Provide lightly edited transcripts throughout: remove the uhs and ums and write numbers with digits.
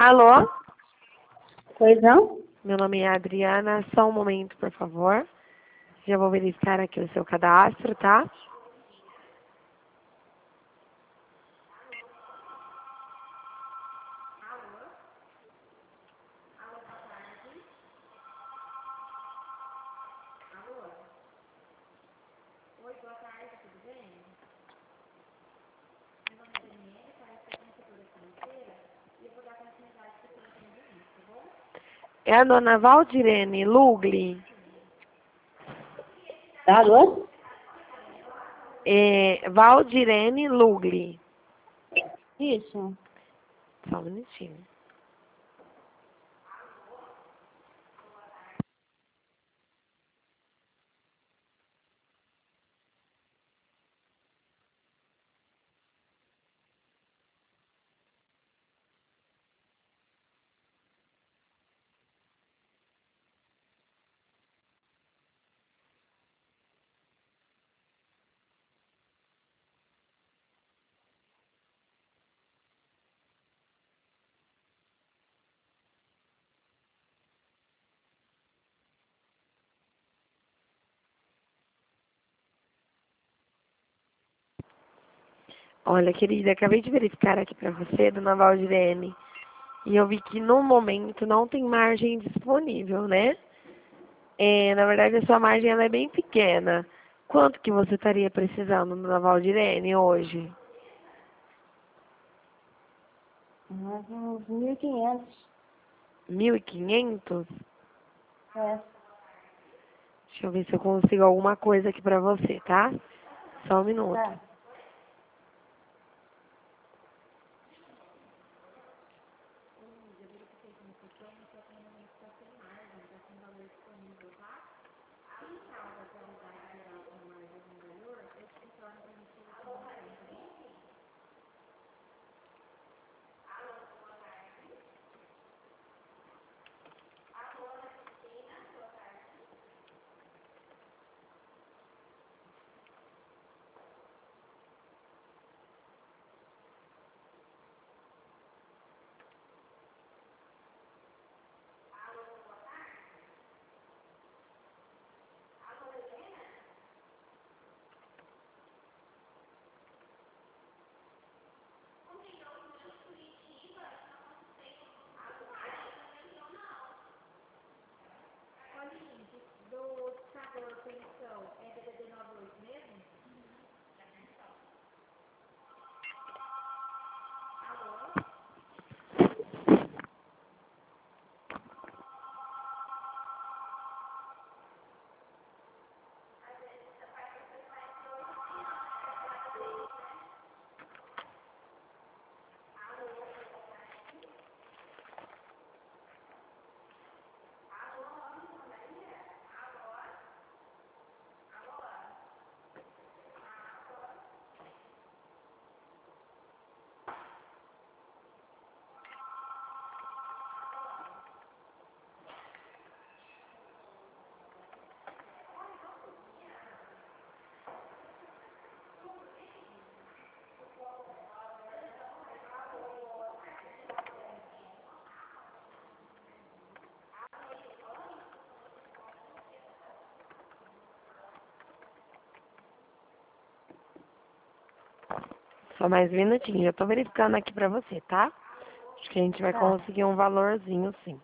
Alô? Pois não? Meu nome é Adriana. Só um momento, por favor. Já vou verificar aqui o seu cadastro, tá? É a dona Valdirene Lugli. Alô? É Valdirene Lugli. Isso. Só um minutinho. Olha, querida, acabei de verificar aqui pra você, dona Valdirene. E eu vi que no momento não tem margem disponível, né? Na verdade, a sua margem ela é bem pequena. Quanto que você estaria precisando, dona Valdirene, hoje? Uns 1.500. 1.500? É. Deixa eu ver se eu consigo alguma coisa aqui pra você, tá? Só um minuto. Tá. Só mais um minutinho. Já tô verificando aqui pra você, tá? Acho que a gente vai Tá. conseguir um valorzinho, sim.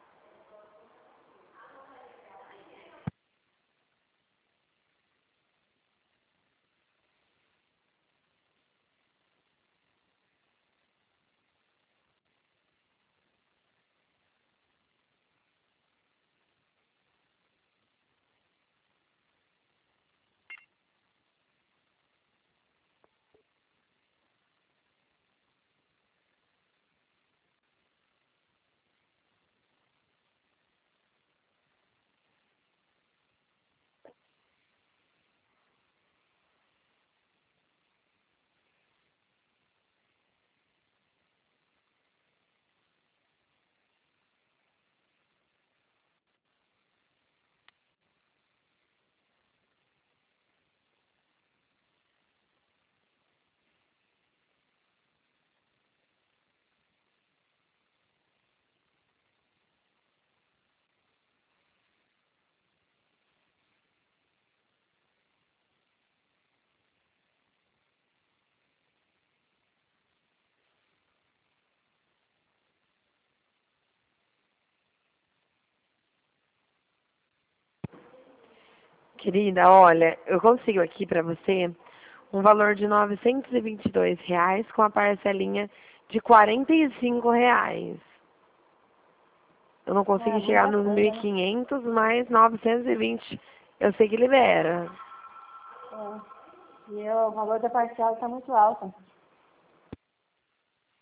Querida, olha, eu consigo aqui pra você um valor de R$ 922 com a parcelinha de R$ 45. Eu não consigo É chegar muita nos mil coisa, e né? quinhentos, mas 920 eu sei que libera. É. E o valor da parcela está muito alto.